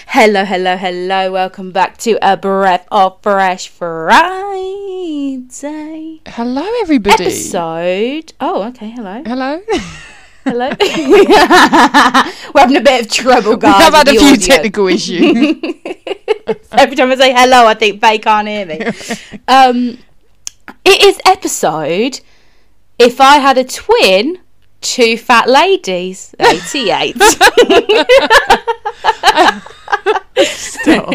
Hello, hello, hello. Welcome back to A Breath of Fresh Friday. Hello, everybody. Episode. Oh, okay. Hello. Hello. Hello. We're having a bit of trouble, guys. We've had a few technical issues. Every time I say hello, I think they can't hear me. It is episode If I Had a Twin, Two Fat Ladies, 88. Stop.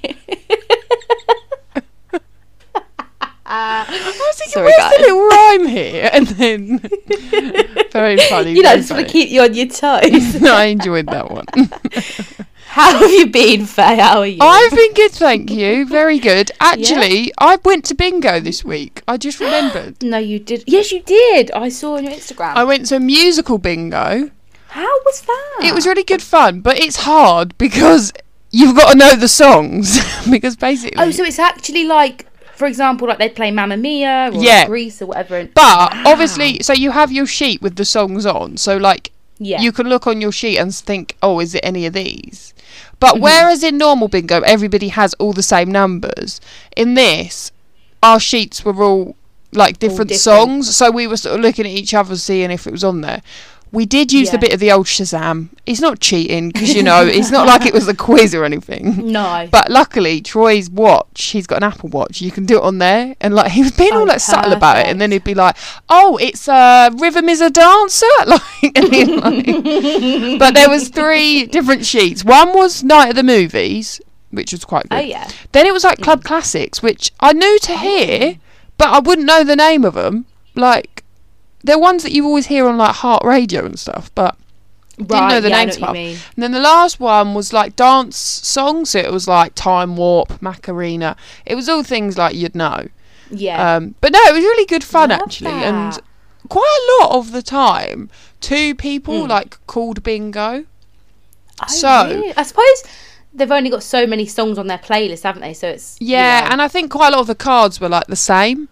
I was thinking, Sorry, where's guys. the little rhyme here? And then, very funny. You know, very just want funny. to keep you on your toes. No, I enjoyed that one. How have you been, Faye? How are you? I've been good, thank you. Very good. Actually, I went to bingo this week. I just remembered. No, you did. Yes, you did. I saw on your Instagram. I went to a musical bingo. How was that? It was really good fun, but it's hard because you've got to know the songs. Because basically... Oh, so it's actually like, for example, like they'd play Mamma Mia or Yeah. Grease or whatever. And... But obviously, so you have your sheet with the songs on. So like, Yeah. you can look on your sheet and think, oh, is it any of these? But whereas in normal bingo, everybody has all the same numbers, in this, our sheets were all like different songs. So we were sort of looking at each other, seeing if it was on there. We did use the bit of the old Shazam. It's not cheating because, you know, it's not like it was a quiz or anything. No. But luckily, Troy's watch, he's got an Apple Watch. You can do it on there. And, like, he was being all, like, subtle about it. And then he'd be like, oh, it's Rhythm is a Dancer. Like, and he'd, like... But there was 3 different sheets. One was Night of the Movies, which was quite good. Oh, yeah. Then it was, like, Club Classics, which I knew to hear, but I wouldn't know the name of them. Like... They're ones that you always hear on like Heart Radio and stuff, but didn't know the names of them. And then the last one was like dance songs, so it was like Time Warp, Macarena. It was all things like you'd know. Yeah. But no, it was really good fun actually, that. and quite a lot of the time, 2 people like called bingo. Oh, so really? I suppose they've only got so many songs on their playlist, haven't they? So it's and I think quite a lot of the cards were like the same.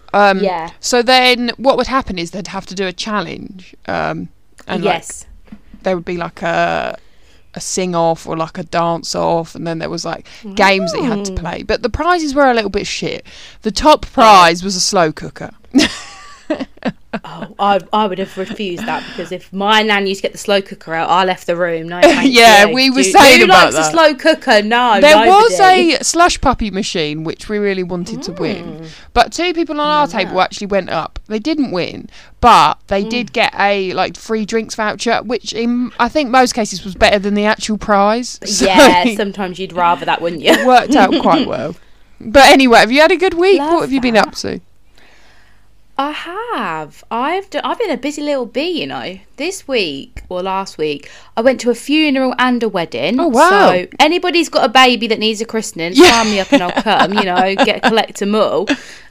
So then what would happen is they'd have to do a challenge. And like, there would be like a sing off or like a dance off, and then there was like games that you had to play. But the prizes were a little bit shit. The top prize was a slow cooker. Oh, I would have refused that because if my nan used to get the slow cooker out, I left the room. No, thank Yeah, you. we were saying who about likes that. a slow cooker? No, There nobody. was a slush puppy machine which we really wanted to win, but 2 people on our table actually went up. They didn't win, but they did get a like free drinks voucher, which in I think most cases was better than the actual prize. So Yeah, sometimes you'd rather that, wouldn't you? it worked out quite well. But anyway, have you had a good week? What have you been up to? I have. I've been a busy little bee, you know. This week, or last week, I went to a funeral and a wedding. Oh, wow. So anybody's got a baby that needs a christening, sign collect me up and I'll come, you know, collect them all.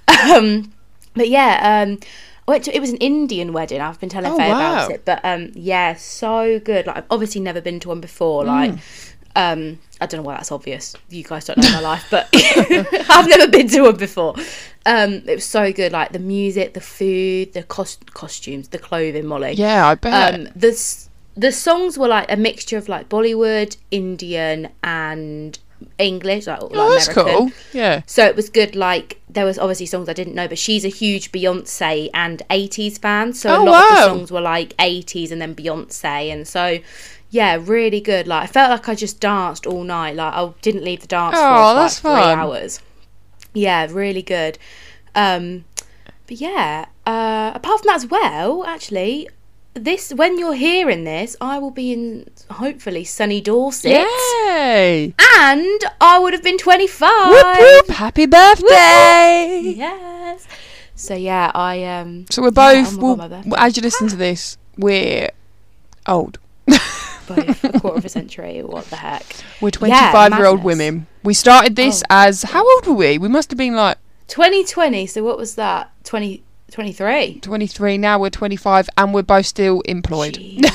But yeah, I went to, it was an Indian wedding. I've been telling Faye about it. But yeah, so good. Like, I've obviously never been to one before. Like, I don't know why that's obvious. You guys don't know my life, but I've never been to one before. It was so good, like the music, the food, the costumes, the clothing, Molly. Yeah, I bet. The songs were like a mixture of like Bollywood, Indian and English, like that's American. cool. Yeah. So it was good. Like there was obviously songs I didn't know, but she's a huge Beyonce and 80s fan, so a lot of the songs were like 80s and then Beyonce, and so yeah, really good. Like I felt like I just danced all night. Like I didn't leave the dance floor for like 3 hours. Yeah, really good. But yeah, apart from that as well, actually, when you're hearing this, I will be in hopefully sunny Dorset. Yay! And I would have been 25. Whoop whoop! Happy birthday! Whoop. Yes. So yeah, I So we're both. God, as you listen to this, we're old. both a quarter of a century. What the heck? We're 25-year-old women. We started this as how old were we? We must have been like 2020. So what was that? 23. 23. Now we're 25, and we're both still employed.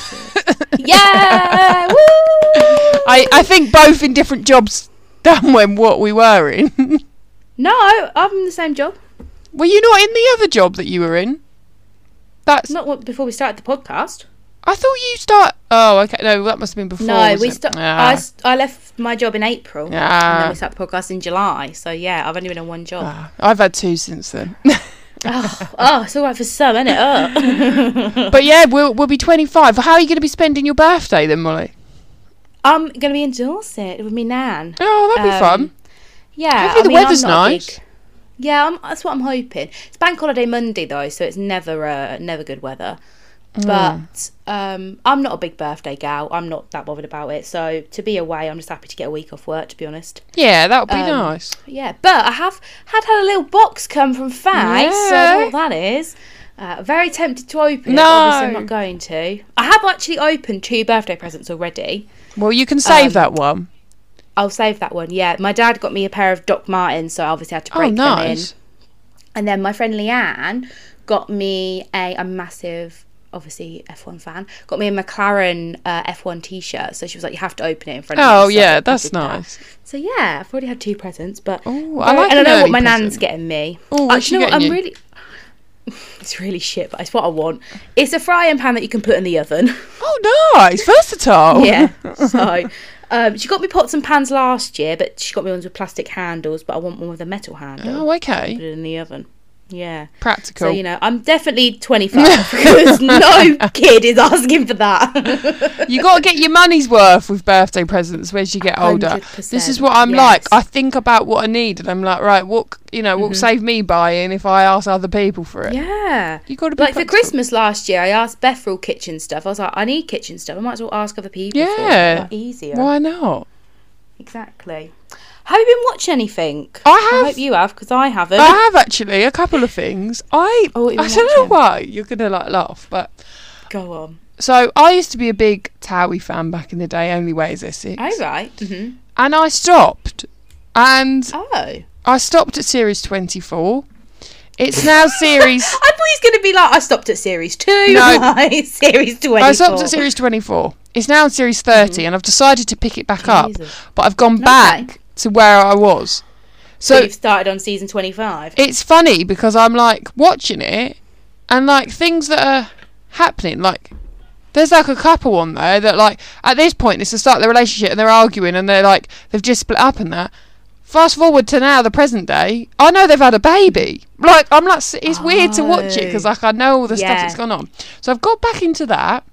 Yeah! Woo! I think both in different jobs than what we were in. No, I'm in the same job. Were you not in the other job that you were in? That's not before we started the podcast. I thought you start. Oh, okay. No, that must have been before. No, I left my job in April. And then we started the podcast in July. So yeah, I've only been on one job. I've had 2 since then. It's all right for some, isn't it? But yeah, we'll be 25. How are you going to be spending your birthday then, Molly? I'm going to be in Dorset with me nan. Oh, that'd be fun. Yeah. Hopefully the weather's nice. That's what I'm hoping. It's Bank Holiday Monday though, so it's never good weather. But I'm not a big birthday gal. I'm not that bothered about it. So to be away, I'm just happy to get a week off work, to be honest. Yeah, that would be nice. Yeah, but I have had a little box come from Faye, so I know what that is. Very tempted to open it, but obviously I'm not going to. I have actually opened 2 birthday presents already. Well, you can save that one. I'll save that one, yeah. My dad got me a pair of Doc Martens, so I obviously had to break them in. And then my friend Leanne got me a massive, obviously F1 fan, got me a McLaren F1 t-shirt. So she was like, you have to open it in front of me. Oh, yeah, that's nice. So yeah, I've already had 2 presents, but I like and I know what my nan's getting me. Oh, what's she getting you? It's really shit, but it's what I want. It's a frying pan that you can put in the oven. Oh, nice. Versatile. Yeah. So she got me pots and pans last year, but she got me ones with plastic handles, but I want one with a metal handle. Oh, okay. Put it in the oven. Yeah. Practical. So, I'm definitely 25 because no kid is asking for that. You got to get your money's worth with birthday presents as you get older. 100%. This is what I'm like. I think about what I need and I'm like, right, what will save me buying if I ask other people for it? Yeah. You got to be like practical. For Christmas last year, I asked Beth for all kitchen stuff. I was like, I need kitchen stuff. I might as well ask other people for it. Like, easier. Why not? Exactly. Have you been watching anything? I have. I hope you have, because I haven't. I have actually, a couple of things. I don't know why you're gonna laugh, but go on. So I used to be a big Towie fan back in the day, Only Way is Essex. Oh right. Mm-hmm. And I stopped, and I stopped at series 24. It's now series. I thought he was going to be like, I stopped at series 2. No, series 24. I stopped at series 24. It's now in series 30, and I've decided to pick it back up, but I've gone back to where I was. So you've started on season 25. It's funny because I'm like watching it, and like things that are happening, like there's like a couple on there that like at this point it's the start of their relationship and they're arguing and they're like they've just split up and that. Fast forward to now, the present day, I know they've had a baby. Like I'm like, it's weird to watch it because like I know all the stuff that's gone on. So I've got back into that.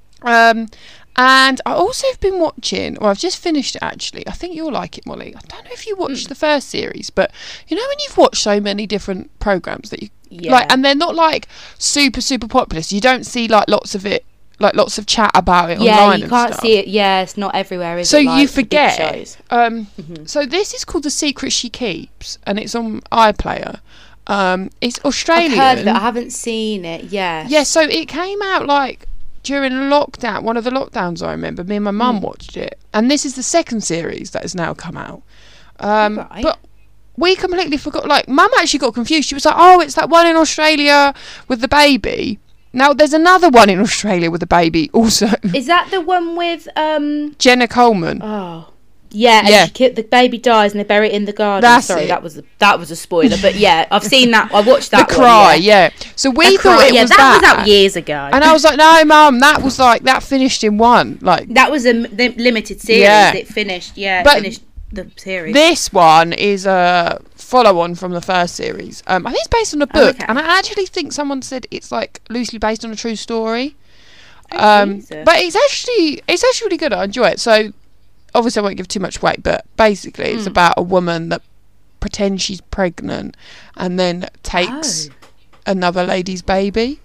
And I also have been watching, well, I've just finished it actually. I think you'll like it, Molly. I don't know if you watched the first series, but you know when you've watched so many different programmes that you like, and they're not like super, super popular, so you don't see like lots of it, like lots of chat about it online. Yeah, you can't see it. Yeah, it's not everywhere, is it? So you forget. So this is called The Secret She Keeps, and it's on iPlayer. It's Australian. I've heard of it. I haven't seen it. Yeah, so it came out like during lockdown, one of the lockdowns. I remember me and my mum watched it, and this is the second series that has now come out. But we completely forgot. Like, mum actually got confused. She was like, "Oh, it's that one in Australia with the baby." Now there's another one in Australia with a baby also. Is that the one with Jenna Coleman? Oh. Yeah, and the baby dies and they bury it in the garden. That was a spoiler, but yeah, I've seen that. I watched that. The Cry, yeah. So we thought it was that was out years ago. And I was like, no, Mum, that was like that finished in one. Like that was a limited series. Yeah. It finished. Yeah, it finished the series. This one is a follow-on from the first series. I think it's based on a book, and I actually think someone said it's like loosely based on a true story. But it's actually really good. I enjoy it. So. Obviously I won't give too much weight, but basically it's about a woman that pretends she's pregnant and then takes another lady's baby.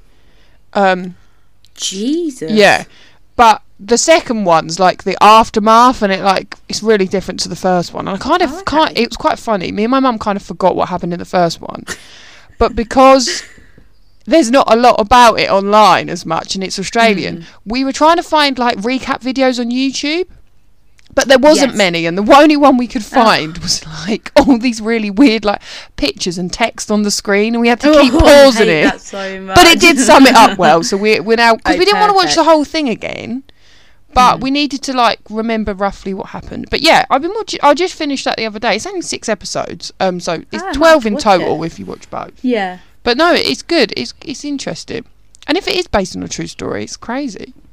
Jesus. Yeah. But the second one's like the aftermath, and it's really different to the first one. And I it was quite funny. Me and my mum kind of forgot what happened in the first one. But because there's not a lot about it online as much and it's Australian, we were trying to find like recap videos on YouTube. But there wasn't many, and the only one we could find was like all these really weird like pictures and text on the screen, and we had to keep pausing it. That so much. But it did sum it up well, so we're now because we didn't want to watch the whole thing again, but we needed to like remember roughly what happened. But yeah, I've been watching. I just finished that the other day. It's only 6 episodes, so it's 12 in total if you watch both. Yeah. But no, it's good. It's interesting, and if it is based on a true story, it's crazy.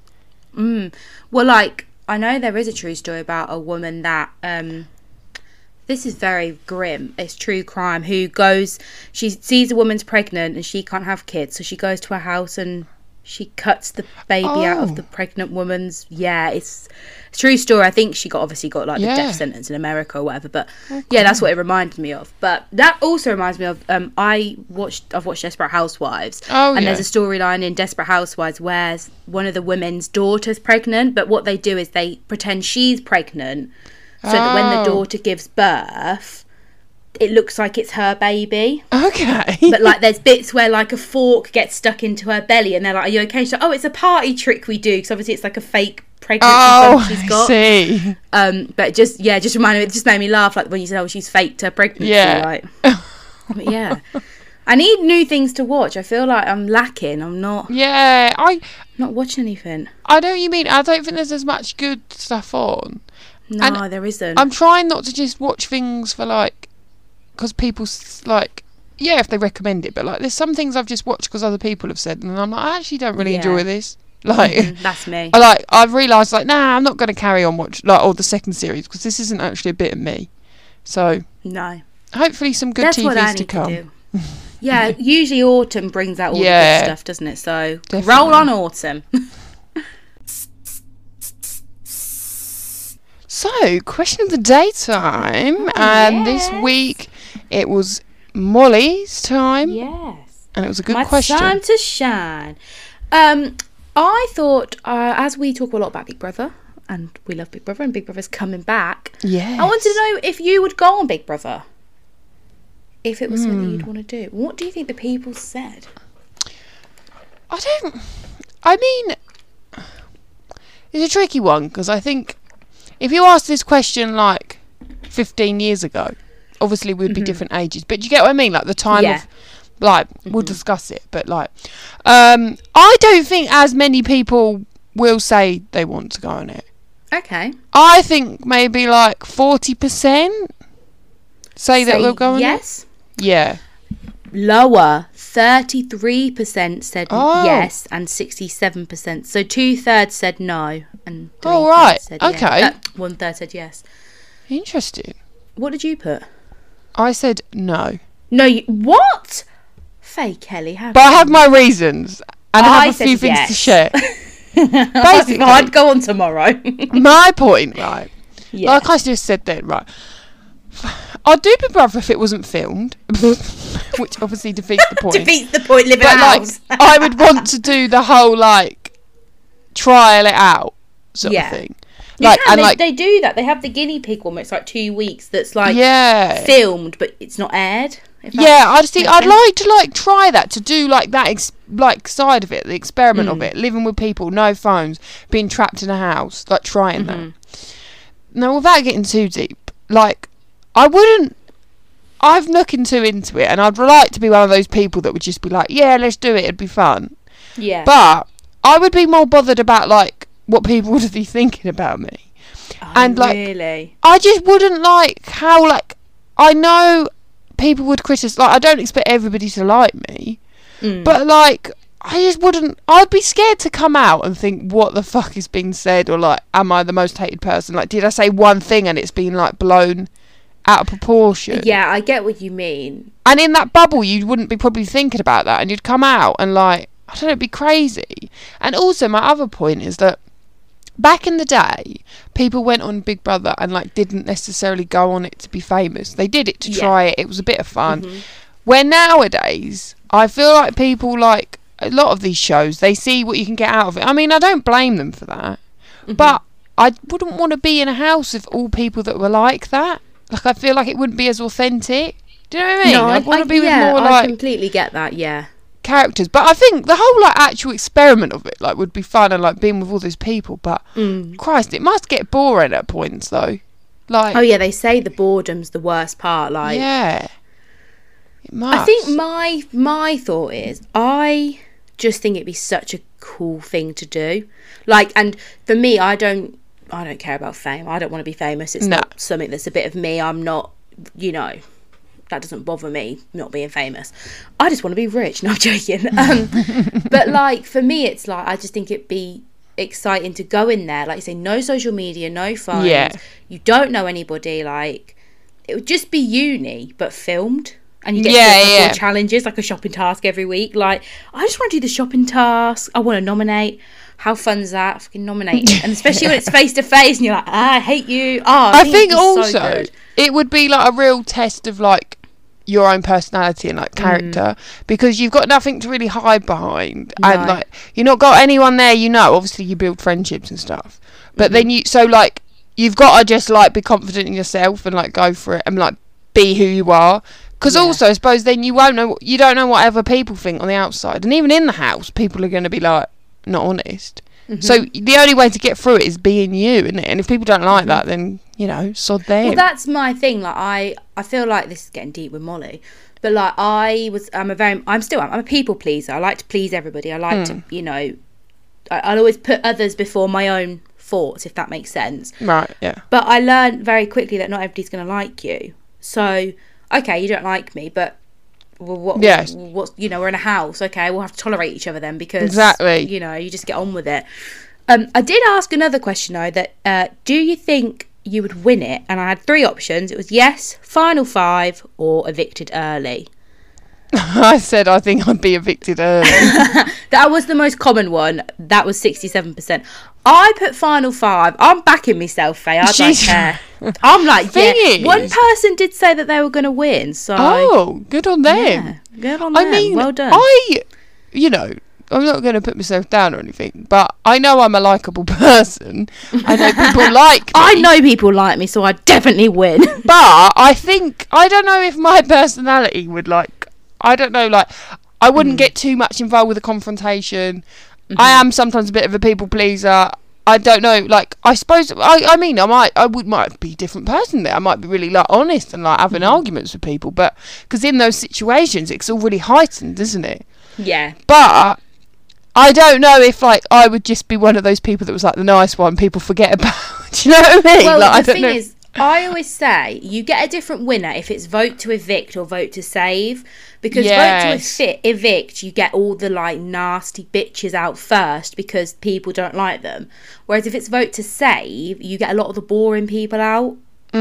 Well, like, I know there is a true story about a woman that this is very grim, it's true crime, who goes, she sees a woman's pregnant and she can't have kids, so she goes to her house and she cuts the baby out of the pregnant woman's. It's a true story. I think she obviously got like the death sentence in America or whatever, but that's what it reminded me of. But that also reminds me of I've watched Desperate Housewives, and there's a storyline in Desperate Housewives where one of the women's daughter's pregnant, but what they do is they pretend she's pregnant so that when the daughter gives birth, it looks like it's her baby. Okay. But like there's bits where like a fork gets stuck into her belly and they're like, are you okay? She's like, oh, it's a party trick we do, because obviously it's like a fake pregnancy bump she's got. I see. But it just reminded me, it just made me laugh, like when you said, oh, she's faked her pregnancy. Like, but yeah. I need new things to watch. I feel like I'm lacking. I'm not not watching anything. I know what you mean. I don't think there's as much good stuff on. No, and there isn't. I'm trying not to just watch things for like, because people like, if they recommend it, but like there's some things I've just watched because other people have said, and I'm like, I actually don't really enjoy this. Like, that's me. I've realised like, nah, I'm not going to carry on watch the second series because this isn't actually a bit of me. So no, hopefully some good TVs to come. Usually autumn brings out all the good stuff, doesn't it? So roll on autumn. So, question of the day time, and this week it was Molly's time. Yes, and it was a good question. My time to shine. I thought, as we talk a lot about Big Brother, and we love Big Brother, and Big Brother's coming back. Yes. I wanted to know if you would go on Big Brother, if it was something you'd want to do. What do you think the people said? I mean, it's a tricky one, because I think if you asked this question like 15 years ago, obviously we'd be different ages. But do you get what I mean? Like the time of, like, we'll discuss it. But like, I don't think as many people will say they want to go on it. Okay. I think maybe like 40% say that they'll go on it. Yes. Yeah. Lower. 33% said yes and 67%. So 2/3 said no and 3/3 said yes. Okay. 1/3 said yes. Interesting. What did you put? I said no. No, what? Fake Kelly. But I have my reasons and I have a few things to share. Basically, I'd go on tomorrow. My point, right? Yeah. Like I just said then, right? I'd do Big Brother if it wasn't filmed, which obviously defeats the point. Defeats the point, living but in a house. I would want to do the whole, like, trial it out sort of thing. They do that. They have the guinea pig one where it's like 2 weeks that's like filmed, but it's not aired. I'd like to like try that, to do like that side of it, the experiment of it, living with people, no phones, being trapped in a house, like trying that. Now, without getting too deep, like, I've looking too into it, and I'd like to be one of those people that would just be like, yeah, let's do it, it'd be fun. Yeah. But I would be more bothered about, like, what people would be thinking about me. Oh, and, like, really? I just wouldn't like how, like, I know people would criticise, like, I don't expect everybody to like me, but, like, I just wouldn't, I'd be scared to come out and think, what the fuck is being said, or, like, am I the most hated person? Like, did I say one thing and it's been, like, blown out of proportion? Yeah, I get what you mean. And in that bubble, you wouldn't be probably thinking about that, and you'd come out and, like, I don't know, it'd be crazy. And also, my other point is that back in the day, people went on Big Brother and, like, didn't necessarily go on it to be famous. They did it to try it. It was a bit of fun. Where nowadays, I feel like people, like, a lot of these shows, they see what you can get out of it. I mean, I don't blame them for that. But I wouldn't want to be in a house with all people that were like that. Like, I feel like it wouldn't be as authentic. Do you know what I mean? No, I want to be with more, I like, completely get that, characters. But I think the whole, like, actual experiment of it, like, would be fun, and, like, being with all those people. But Christ, it must get boring at points, though. Like, oh yeah, they say the boredom's the worst part. Like, yeah, it must. I think my thought is, I just think it'd be such a cool thing to do. Like, and for me, I don't care about fame. I don't want to be famous. It's not something that's a bit of me. I'm not, you know, that doesn't bother me, not being famous. I just want to be rich. No, I'm joking. But, like, for me, it's like, I just think it'd be exciting to go in there. Like you say, no social media, no phones. Yeah. You don't know anybody. Like, it would just be uni, but filmed. And you get to do challenges, like a shopping task every week. Like, I just want to do the shopping task. I want to nominate. How fun's that? Fucking nominating. And especially when it's face to face and you're like, I hate you. I think also so it would be like a real test of like your own personality and like character, because you've got nothing to really hide behind. No. And like, you've not got anyone there, obviously you build friendships and stuff. But then you've got to just like be confident in yourself and like go for it and like be who you are. Because also, I suppose then you don't know what other people think on the outside. And even in the house, people are going to be like, not honest. Mm-hmm. So the only way to get through it is being you, isn't it? And if people don't like that, then, sod them. Well, that's my thing. Like, I feel like this is getting deep with Molly. But like, I'm a people pleaser. I like to please everybody. I like to, I'll always put others before my own thoughts, if that makes sense. Right, yeah. But I learned very quickly that not everybody's going to like you. So, okay, you don't like me, but we're in a house. Okay, we'll have to tolerate each other then, because exactly, you just get on with it. I did ask another question though, that do you think you would win it? And I had 3 options. It was yes, final 5, or evicted early. I said I think I'd be evicted early. That was the most common one. That was 67%. I put final 5. I'm backing myself, Faye. I don't care. I'm like, one person did say that they were going to win. So good on them. Yeah, good on them. I mean, well done. I'm not going to put myself down or anything, but I know I'm a likeable person. I know people like me. I know people like me, so I definitely win. But I don't know if my personality would I don't know, I wouldn't get too much involved with a confrontation. Mm-hmm. I am sometimes a bit of a people pleaser. I don't know, I suppose, I might be a different person there. I might be really, honest and, having arguments with people. But, because in those situations, it's all really heightened, isn't it? Yeah. But I don't know if, I would just be one of those people that was, the nice one people forget about. Do you know what I mean? Well, the thing is, I always say you get a different winner if it's vote to evict or vote to save. Because vote to evict, you get all the nasty bitches out first because people don't like them. Whereas if it's vote to save, you get a lot of the boring people out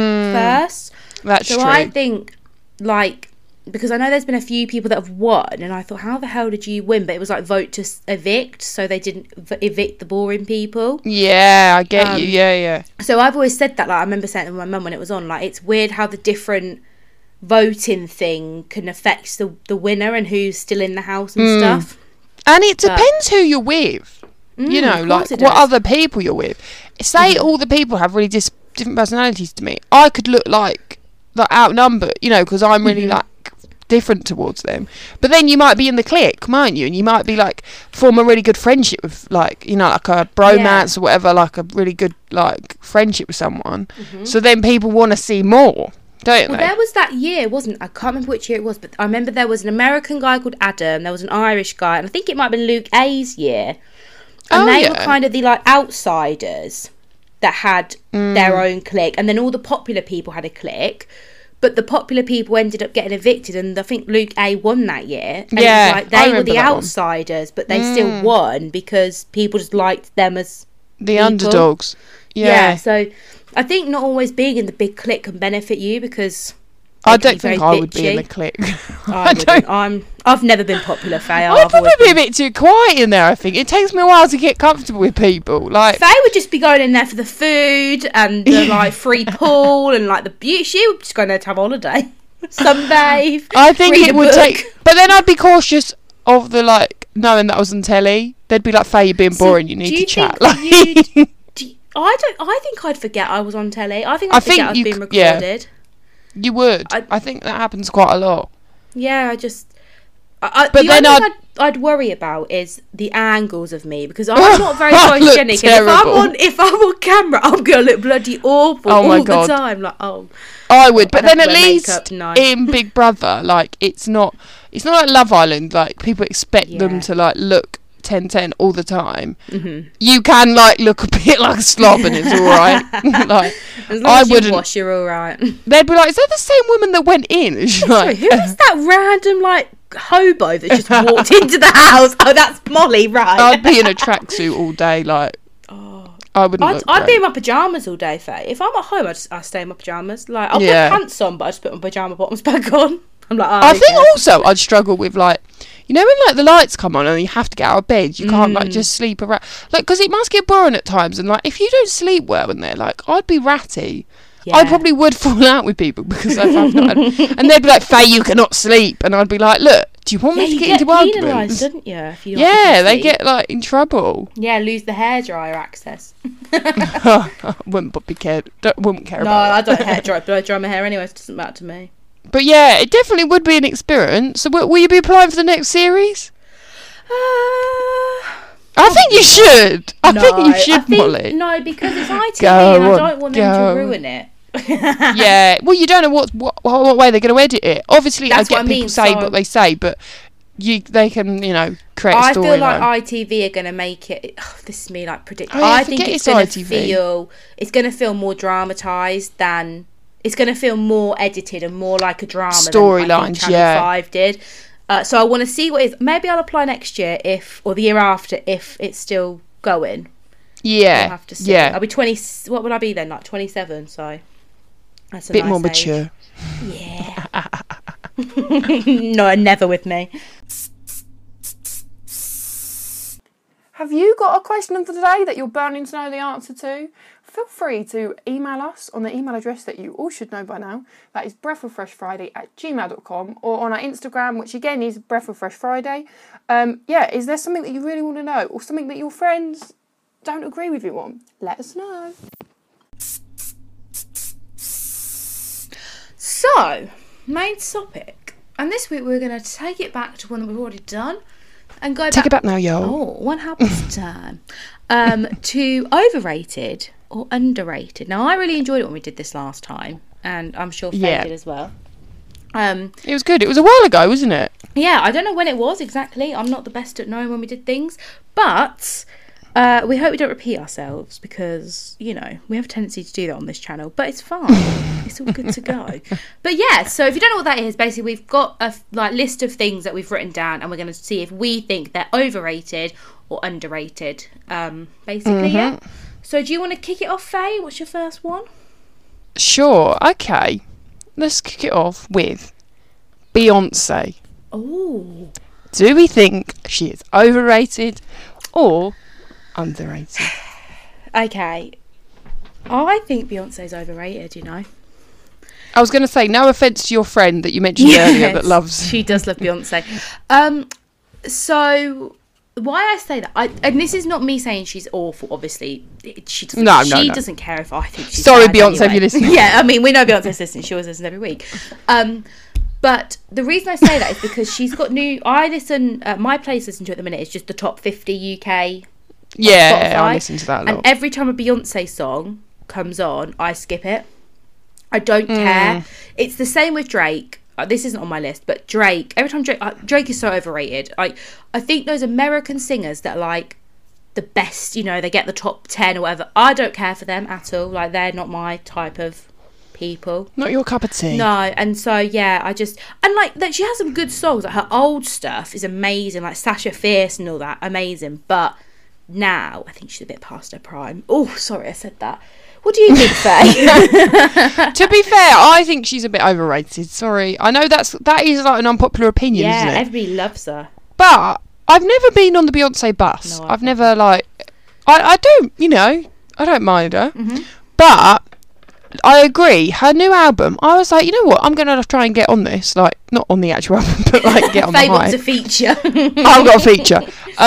first. That's true. So I think because I know there's been a few people that have won, and I thought, how the hell did you win? But it was vote to evict, so they didn't evict the boring people. Yeah, I get you. Yeah. So I've always said that. I remember saying to my mum when it was on, it's weird how the different voting thing can affect the winner and who's still in the house and stuff. And it depends who you're with. What other people you're with. Say all the people have really different personalities to me. I could look outnumbered, because I'm really different towards them. But then you might be in the clique, mightn't you? And you might be form a really good friendship with a bromance or whatever, a really good friendship with someone. So then people want to see more, don't they? There was that year, I can't remember which year it was, but I remember there was an American guy called Adam, there was an Irish guy, and I think it might have been Luke A's year. And they were kind of the outsiders that had their own clique, and then all the popular people had a clique. But the popular people ended up getting evicted, and I think Luke A won that year. And it was they were the outsiders, but they still won because people just liked them as the people. Underdogs. Yeah, so I think not always being in the big clique can benefit you, because I don't think I would be in the clique. I've never been popular, Faye. I'd probably be a bit too quiet in there, I think. It takes me a while to get comfortable with people. Faye would just be going in there for the food and the free pool and the beauty. She would just go in there to have a holiday. Sunbathe. I think it would take... But then I'd be cautious of the, knowing that I was on telly. They'd be like, Faye, you're being boring, you need to chat. I think I'd forget I was on telly. I think I'd forget I was being recorded. Yeah. You would. I think that happens quite a lot. Yeah, I'd worry about is the angles of me, because I'm not very photogenic. And if I'm on camera, I'm gonna look bloody awful all the time. I would, but then at least in Big Brother, it's not like Love Island. People expect them to look 10-10 all the time. You can look a bit like a slob and it's alright. As long as you wash, you're alright. They'd be like, is that the same woman that went in? Sorry, who is that random hobo that just walked into the house? Oh, that's Molly, right? I'd be in a tracksuit all day, I wouldn't. I'd be in my pajamas all day, Faye. If I'm at home, I stay in my pajamas. Like, I'll put pants on, but I just put my pajama bottoms back on. I'm like, I think also I'd struggle with, like, you know, when like the lights come on and you have to get out of bed, you can't like just sleep around, like, because it must get boring at times, and like if you don't sleep well in there, like, I'd be ratty. Yeah. I probably would fall out with people because I've not had, and they'd be like, Faye, you cannot sleep, and I'd be like, look, do you want me to get into arguments? Didn't you? If you they get like in trouble. Yeah, lose the hairdryer access. Wouldn't care about that. No, I don't hairdryer, but I dry my hair anyway, so it doesn't matter to me. But yeah, it definitely would be an experience. So will you be applying for the next series? I think you should. I think you should, Molly. No, because it's ITV and I don't want them to ruin it. Yeah, well, you don't know what way they're going to edit it. Obviously, I get people say what they say, but they can, you know, create a storyline. I feel like ITV are going to make it. Oh, this is me like predicting. I think it's going to feel more dramatised than. It's going to feel more edited and more like a drama storylines. Channel 5 did. So I want to see what is. Maybe I'll apply next year or the year after if it's still going. Yeah, I'll have to see. I'll be 20. What would I be then? Like 27. So that's a bit nice more age. mature. Yeah. No, never with me. Have you got a question for today that you're burning to know the answer to? Feel free to email us on the email address that you all should know by now. That is breathofreshfriday@gmail.com, or on our Instagram, which again is breathofreshfriday. Is there something that you really want to know, or something that your friends don't agree with you on? Let us know. So, main topic. And this week we're going to take it back to one that we've already done. And go Take it back now, yo. Oh, one happens time. To overrated or underrated. Now, I really enjoyed it when we did this last time, and I'm sure Faye did as well. It was good. It was a while ago, wasn't it? Yeah, I don't know when it was exactly. I'm not the best at knowing when we did things, but we hope we don't repeat ourselves because, you know, we have a tendency to do that on this channel, but it's fine. It's all good to go. But yeah, so if you don't know what that is, basically we've got a list of things that we've written down, and we're going to see if we think they're overrated or underrated. Basically, yeah. So do you want to kick it off, Faye? What's your first one? Sure. Okay. Let's kick it off with Beyonce. Oh. Do we think she is overrated or underrated? Okay. I think Beyonce's overrated, you know. I was going to say, no offence to your friend that you mentioned earlier that loves... She does love Beyonce. So, why I say that, and this is not me saying she's awful, obviously. She doesn't care if I think she's Sorry, bad Beyonce, anyway. if you're listening. Yeah, I mean, we know Beyonce's listening. She always listens every week. But the reason I say that is because she's got new... my playlist listen to at the minute is just the top 50 UK... Yeah, I listen to that a lot. And every time a Beyonce song comes on, I skip it. I don't care. It's the same with Drake. This isn't on my list, but Drake. Every time Drake is so overrated. I think those American singers that are like the best, you know, they get the top 10 or whatever. I don't care for them at all. Like, they're not my type of people. Not your cup of tea. No, and so yeah, that she has some good songs. Like her old stuff is amazing, like Sasha Fierce and all that, amazing. But now I think she's a bit past her prime. Oh, sorry, I said that. What do you think, Faye? To be fair, I think she's a bit overrated. Sorry, I know that is like an unpopular opinion, isn't it? Yeah, everybody loves her. But I've never been on the Beyonce bus. No, I've never I don't, you know, I don't mind her. Mm-hmm. But I agree. Her new album, I was like, you know what? I'm going to try and get on this. Like, not on the actual album, but like get on the hype. Faye wants a feature. I've got a feature.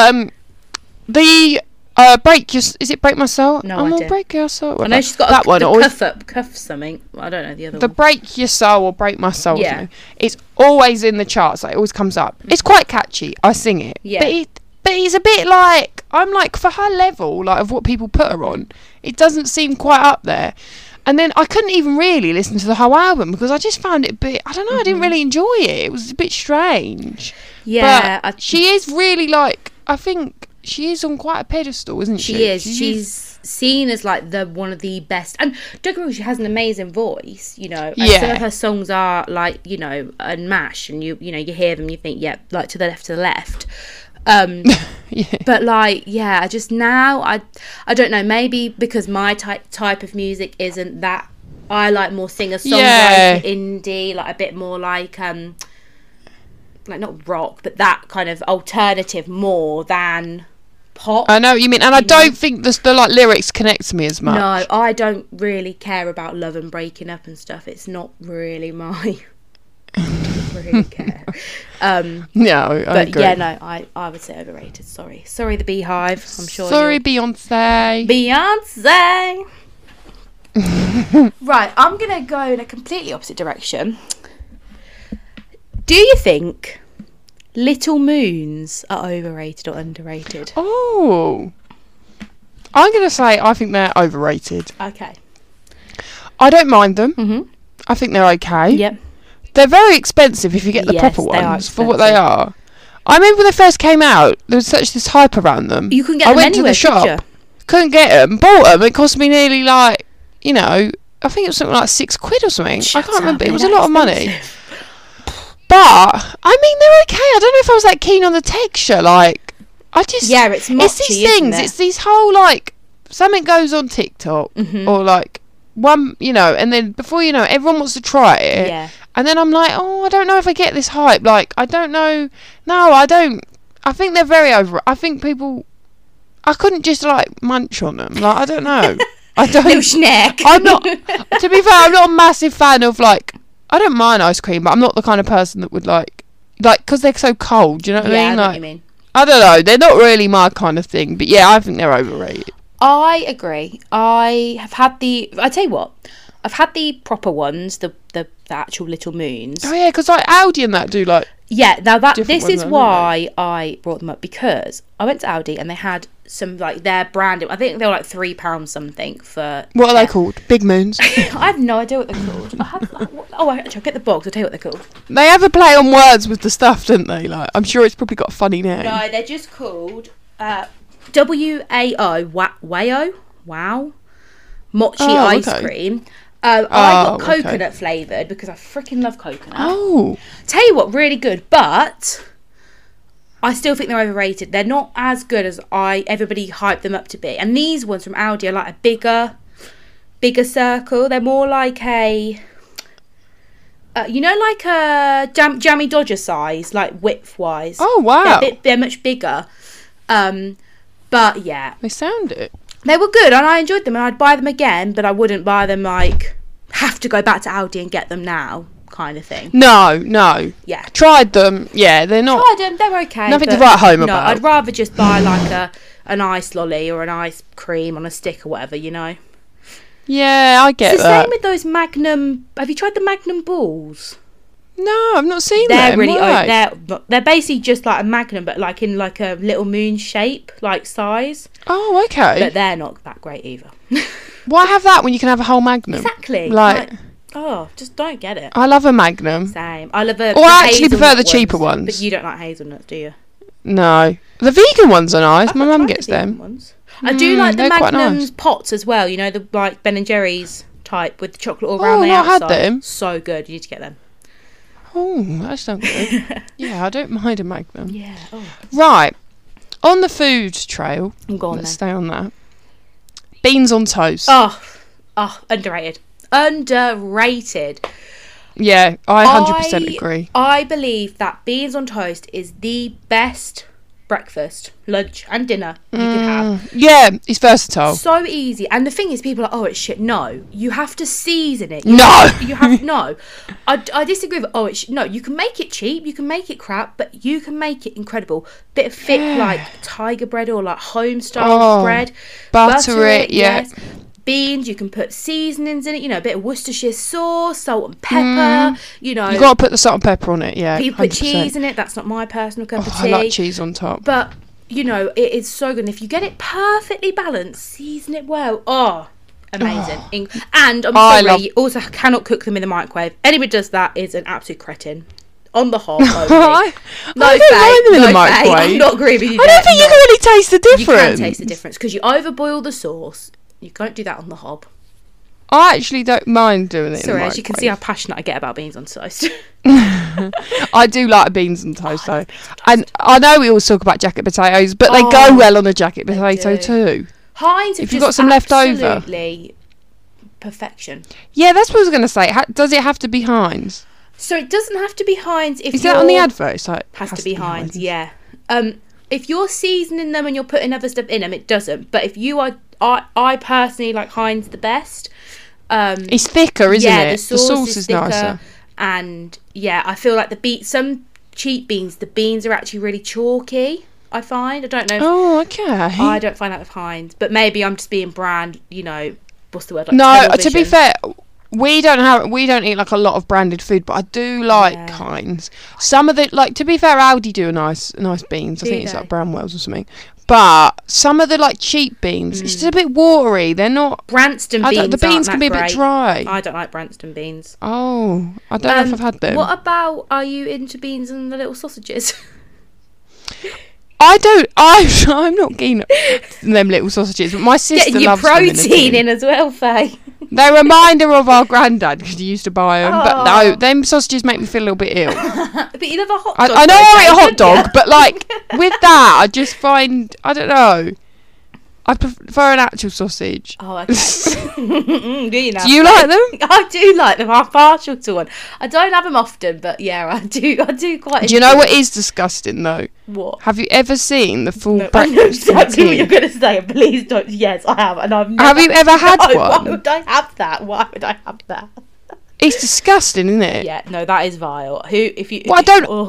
Is it Break My Soul? No idea. Break Your Soul. I know she's got that one. Cuff something. I don't know the other one. The Break Your Soul or Break My Soul. Yeah. It's always in the charts. Like, it always comes up. It's quite catchy. I sing it. Yeah. But it's a bit like, I'm like, for her level, like, of what people put her on, it doesn't seem quite up there. And then I couldn't even really listen to the whole album because I just found it a bit, I don't know, I didn't really enjoy it. It was a bit strange. Yeah. But she is really like, I think she is on quite a pedestal, isn't she? She is. She's seen as like one of the best. And don't get me wrong, she has an amazing voice, you know. And some of her songs are like, you know, unmatched, and you know, you hear them, you think, yeah, like to the left. Yeah. But like, yeah, I just now I don't know, maybe because my type of music isn't that. I like more singer-songwriter, indie, like a bit more like not rock, but that kind of alternative more than pop. I know what you mean, and I don't think the like lyrics connect to me as much. No, I don't really care about love and breaking up and stuff. It's not really my. I don't really care. No, I agree. Yeah, no, I would say overrated. Sorry, the Beehive. I'm sure. Sorry, Beyonce. Right, I'm gonna go in a completely opposite direction. Do you think Little Moons are overrated or underrated? Oh, I'm gonna say I think they're overrated. Okay. I don't mind them. Mhm. I think they're okay. Yep. They're very expensive if you get the proper ones for what they are. I remember when they first came out, there was such this hype around them. You couldn't get them anywhere, to the shop, could you? couldn't get them, bought them. It cost me nearly like, you know, I think it was something like £6 or something. I can't remember. It was a lot of money. But I mean, they're okay. I don't know if I was that keen on the texture. Like, I just it's mochi, it's these things. It's these whole like something goes on TikTok or like one, you know, and then before you know, everyone wants to try it. Yeah. And then I'm like, oh, I don't know if I get this hype. Like, I don't know. No, I don't. I think they're very over. I think people. I couldn't just like munch on them. Like, I don't know. I don't. Little snack. I'm not. To be fair, I'm not a massive fan of like. I don't mind ice cream, but I'm not the kind of person that would like because they're so cold. Do you know what I mean? I know like, what you mean. I don't know. They're not really my kind of thing. But yeah, I think they're overrated. I agree. I have had I tell you what. I've had the proper ones, the actual Little Moons. Oh yeah, because like Aldi and that do like. Yeah, now this is ones, why I brought them up, because I went to Aldi and they had some like their branding. I think they were like £3 something for. What are they called? Big Moons. I have no idea what they're called. Actually, I'll get the box. I'll tell you what they're called. They have a play on words with the stuff, don't they? Like, I'm sure it's probably got a funny name. No, they're just called WAO. Wow. Wow. Mochi ice cream. I got coconut flavoured because I freaking love coconut. Oh. Tell you what, really good, but I still think they're overrated. They're not as good as everybody hyped them up to be. And these ones from Aldi are like a bigger circle. They're more like a, like a Jammy Dodger size, like width wise. Oh wow. They're much bigger. But yeah, they sound it. They were good and I enjoyed them and I'd buy them again, but I wouldn't buy them like have to go back to Aldi and get them now kind of thing. No. Yeah. Tried them. Yeah, they're not. Tried them. They're okay. Nothing to write home no, about. I'd rather just buy like an ice lolly or an ice cream on a stick or whatever, you know. Yeah, I get it's the that. same with those Magnum. Have you tried the Magnum balls? No, I've not seen they're them. Really Why? They're basically just like a Magnum, but like in like a Little Moon shape, like size. Oh, okay. But they're not that great either. Why have that when you can have a whole Magnum? Exactly. Like just don't get it. I love a Magnum. Same. I love a. Or I actually prefer the cheaper ones. But you don't like hazelnuts, do you? No, the vegan ones are nice. My mum gets them. Ones. I do like the Magnum's nice. pots as well. You know, the like Ben and Jerry's type with the chocolate all around the I've outside. had them. So good. You need to get them. Oh, that sounds good. Yeah, I don't mind a Magnum. Yeah. Oh. Right, on the food trail. Let's stay on that. Beans on toast. Oh, underrated. Underrated. Yeah, I 100% agree. I believe that beans on toast is the best breakfast, lunch and dinner you could have. Yeah, it's versatile. So easy. And the thing is, people are like, oh, it's shit. No, you have to season it. You have no. I disagree with no, you can make it cheap, you can make it crap, but you can make it incredible. Bit of thick like tiger bread or like home style bread. Butter it, yes. Beans, you can put seasonings in it, you know, a bit of Worcestershire sauce, salt and pepper, you know. You've got to put the salt and pepper on it, yeah. People put cheese in it, that's not my personal cup of tea. I like cheese on top. But, you know, it is so good. And if you get it perfectly balanced, season it well. Oh, amazing. And I'm sorry, you also cannot cook them in the microwave. Anybody does that is an absolute cretin. On the whole, I don't mind them in the microwave. I'm not agreeing with you. I don't think you can really taste the difference. You can taste the difference because you overboil the sauce. You can't do that on the hob. I actually don't mind doing it. Sorry, as you can see how passionate I get about beans on toast. I do like beans on toast though. And I know we always talk about jacket potatoes, but they go well on a jacket potato too. Heinz, if you've got some left over. Absolutely perfection. Yeah, that's what I was going to say. Does it have to be Heinz? So it doesn't have to be Heinz. Is that on the advert? So it has to be Heinz, yeah. If you're seasoning them and you're putting other stuff in them, it doesn't. But if you are, I personally like Heinz the best. It's thicker, isn't it? The sauce is nicer. And yeah, I feel like some cheap beans, the beans are actually really chalky. I find. I don't know. Oh, okay. I don't find that with Heinz, but maybe I'm just being brand. What's the word? Like no, television. To be fair, we don't eat like a lot of branded food, but I do like Heinz. Some of the to be fair, Aldi do a nice beans. I think it's like Bramwell's or something. But some of the cheap beans, it's just a bit watery. They're not. Branston beans. The beans can be a bit dry. I don't like Branston beans. Oh, I don't know if I've had them. What about? Are you into beans and the little sausages? I don't. I'm not keen on them little sausages, but my sister loves them. Getting your protein in as well, Faye. They remind her of our granddad because he used to buy them. Oh. But no, them sausages make me feel a little bit ill. But you love a hot dog. I know I eat a hot dog, but with that, I just find I don't know. I prefer an actual sausage. Oh, okay. Do you like them? I do like them. I'm partial to one. I don't have them often, but yeah, I do quite. Do you know what is disgusting though? What? Have you ever seen the full breakfast? I know exactly what you're going to say. Please don't. Yes, I have, and I've never. Have you ever had one? Why would I have that? Why would I have that? It's disgusting, isn't it? Yeah, no, that is vile. I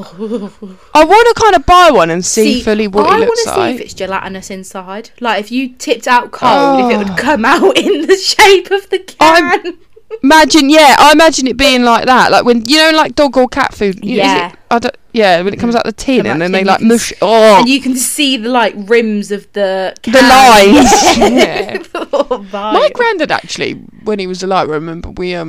want to kind of buy one and see fully what it looks like. I want to see if it's gelatinous inside. Like if you tipped out cold, if it would come out in the shape of the can. I imagine it being like that. Like when dog or cat food. Yeah. When it comes out the tin and then they mush it. Oh. And you can see the rims of the can. The lines. Yeah. Oh, my granddad actually, when he was alive, I remember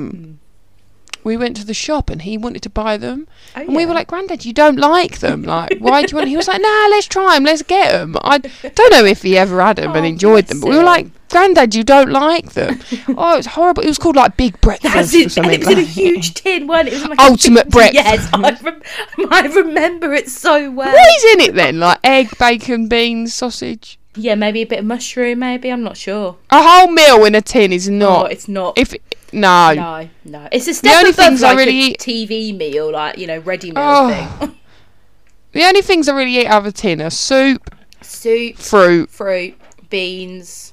we went to the shop and he wanted to buy them. Oh, and we were like, Granddad, you don't like them. Why do you want? He was like, nah, let's try them. Let's get them. I don't know if he ever had them and enjoyed them. But we were like, Granddad, you don't like them. Oh, it was horrible. It was called Big Breakfast or something. It was in a huge tin, wasn't it? It was Ultimate Breakfast. Yes, I remember it so well. What is in it then? Egg, bacon, beans, sausage? Yeah, maybe a bit of mushroom, maybe. I'm not sure. A whole meal in a tin is not. Oh, it's not. No. It's a step the only above things I really a TV meal, ready meal thing. The only things I really eat out of a tin are soup, fruit, beans,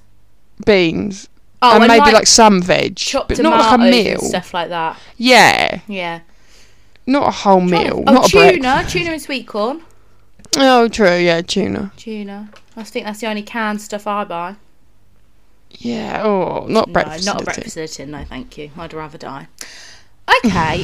and maybe some veg, chopped but not a meal, and stuff like that. Yeah. Not a whole meal. Not tuna and sweet corn. Oh, true. Yeah, tuna. I think that's the only canned stuff I buy. Yeah, not breakfast. Not a breakfast in a tin, no, thank you. I'd rather die. Okay,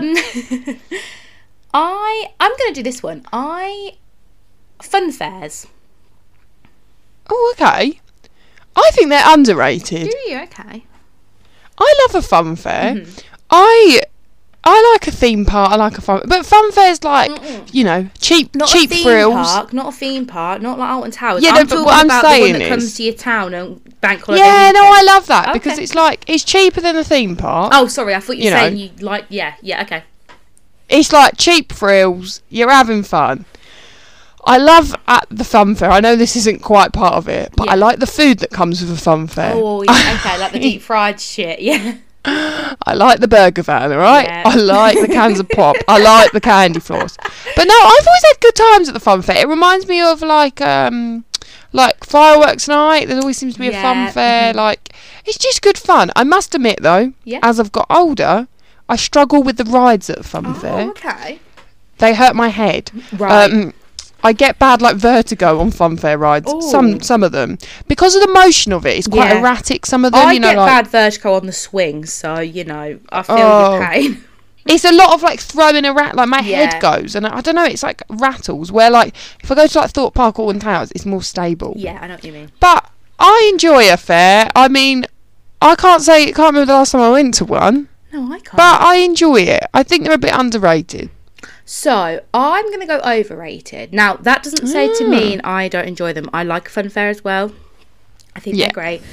I'm going to do this one. Fun fairs. Oh, okay. I think they're underrated. Do you? Okay. I love a fun fair. Mm-hmm. I like a theme park. I like a but fun fair's cheap thrills. Not a theme park. Not like Alton Towers. Yeah, I'm but talking what I'm about saying the one that comes to your town and bank holiday. Yeah, weekend. no, I love that because it's cheaper than a theme park. Oh, sorry, I thought you were saying you like. Yeah, okay. It's cheap thrills. You're having fun. I love at the fun fair. I know this isn't quite part of it, but I like the food that comes with a fun fair. Oh, yeah, okay, like the deep fried shit. Yeah. I like the burger van, alright? Yeah. I like the cans of pop. I like the candy floss. But no, I've always had good times at the fun fair. It reminds me of fireworks night. There always seems to be a fun fair. It's just good fun. I must admit though, as I've got older, I struggle with the rides at the fun fair. Okay. They hurt my head. Right. I get bad vertigo on fun fair rides. Ooh. Some of them because of the motion of it. It's quite erratic. Some of them, I get bad vertigo on the swing, so I feel your pain. It's a lot of throwing around. My head goes, and I don't know. It's rattles. Where if I go to Thorpe Park or Alton Towers, it's more stable. Yeah, I know what you mean. But I enjoy a fair. I mean, I can't remember the last time I went to one. No, I can't. But I enjoy it. I think they're a bit underrated. So, I'm going to go overrated. Now, that doesn't say to mean I don't enjoy them. I like a fun fair as well. I think they're great.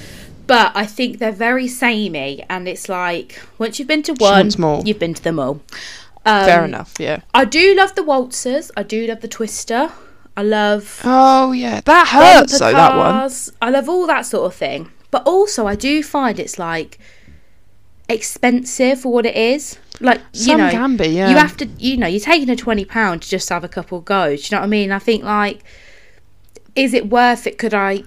But I think they're very samey, and it's like once you've been to one, you've been to them all. Fair enough, yeah. I do love the waltzers. I do love the Twister. I love... Oh, yeah. That hurts, though, that one. I love all that sort of thing. But also, I do find it's, like, expensive for what it is. Like, Some can be, yeah. You have to, you're taking a £20 to just have a couple goes. Do you know what I mean? I think, like, is it worth it? Could I,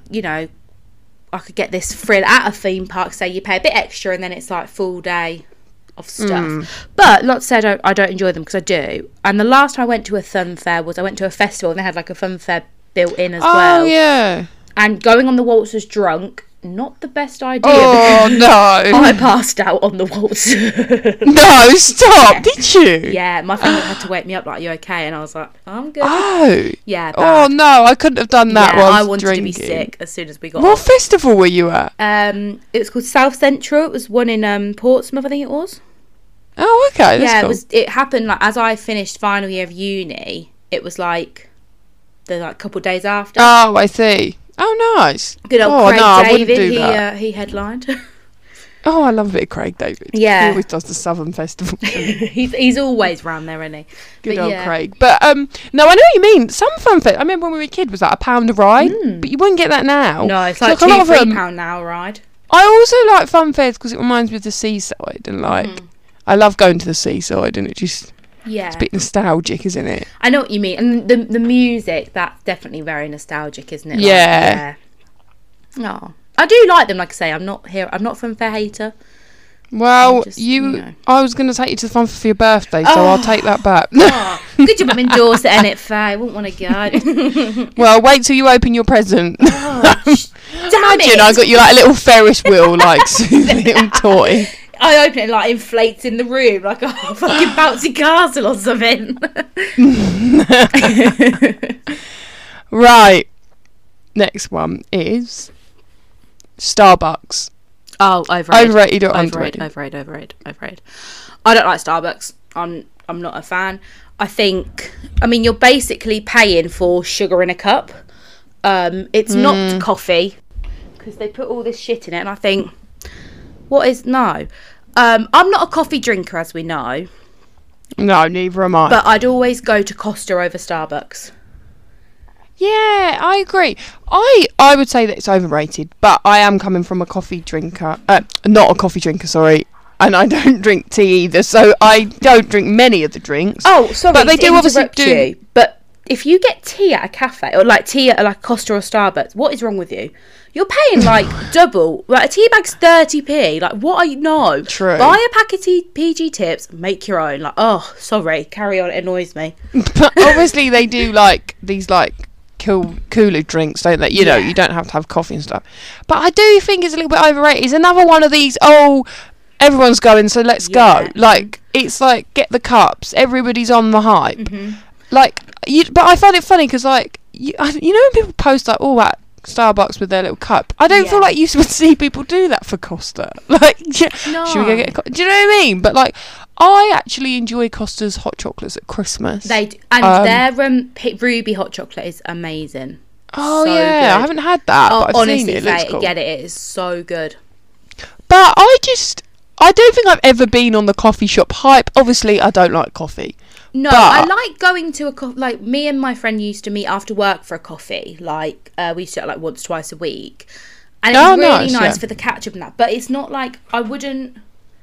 I could get this thrill at a theme park. Say you pay a bit extra and then it's, like, full day of stuff. But not said I don't enjoy them, because I do. And the last time I went to a fun fair was I went to a festival and they had like a fun fair built in as well. Oh yeah. And going on the waltzers drunk, not the best idea. Oh no. I passed out on the waltz. No, stop. Did you? Yeah, my friend had to wake me up, like, you okay? And I was like, I'm good. Oh. Yeah, bad. Oh no, I couldn't have done that while I wanted drinking. to be sick as soon as we got What off. festival were you at? It was called South Central. It was one in Portsmouth, I think it was. Oh, okay. That's cool. It happened like as I finished final year of uni. It was like the couple of days after. Oh, I see. Oh, nice. Good old Craig David. I wouldn't do that. He headlined. Oh, I love a bit of Craig David. Yeah, he always does the Southern Festival. he's always round there, isn't he? Good old Craig. But no, I know what you mean. Some fun fest. I remember when we were a kid, was like £1 a ride, but you wouldn't get that now. No, it's like £2-3 now a ride. I also like fun fairs because it reminds me of the seaside, and like I love going to the seaside, and it just it's a bit nostalgic, isn't it? I know what you mean, and the music, that's definitely very nostalgic, isn't it? Yeah. Oh, I do like them. Like I say, I'm not a fun fair hater. Well, I was going to take you to the fun fair for your birthday, so I'll take that back. Good job I'm in Dorset, and it fair. I wouldn't want to go. Well, wait till you open your present. Imagine I got you like a little Ferris wheel, like little toy. I open it, like inflates in the room like a fucking bouncy castle or something. Right. Next one is Starbucks. Oh, overrated. Overrated or underrated? Overrated. I don't like Starbucks. I'm not a fan. I mean, you're basically paying for sugar in a cup. It's not coffee, because they put all this shit in it, and I think, no. I'm not a coffee drinker, as we know. No, neither am I. But I'd always go to Costa over Starbucks. Yeah, I agree. I would say that it's overrated, but I am coming from a coffee drinker. Not a coffee drinker, sorry. And I don't drink tea either, so I don't drink many of the drinks. Oh, sorry, but they do obviously do. But if you get tea at a cafe, or like tea at like Costa or Starbucks, what is wrong with you? You're paying like double. Like a tea bag's 30p. Like, what are you? No. True. Buy a packet of PG Tips, make your own. Like, oh, sorry, carry on. It annoys me. But obviously they do like these like cooler drinks, don't they? You know, you don't have to have coffee and stuff. But I do think it's a little bit overrated. It's another one of these, everyone's going, so let's go. Like, it's like, get the cups. Everybody's on the hype. Like, but I find it funny because, like, you know when people post, like, at Starbucks with their little cup, I don't feel like you would see people do that for Costa. Like, should we go get do you know what I mean? But, like, I actually enjoy Costa's hot chocolates at Christmas. They do. And their ruby hot chocolate is amazing. Oh, so yeah, good. I haven't had that, but I've honestly, seen it. It looks cool. Get it. It is so good. But I don't think I've ever been on the coffee shop hype. Obviously, I don't like coffee. No, I like going to like, me and my friend used to meet after work for a coffee. Like, we used to do it like once, twice a week. And it's really nice for the catch-up and that. But it's not like, I wouldn't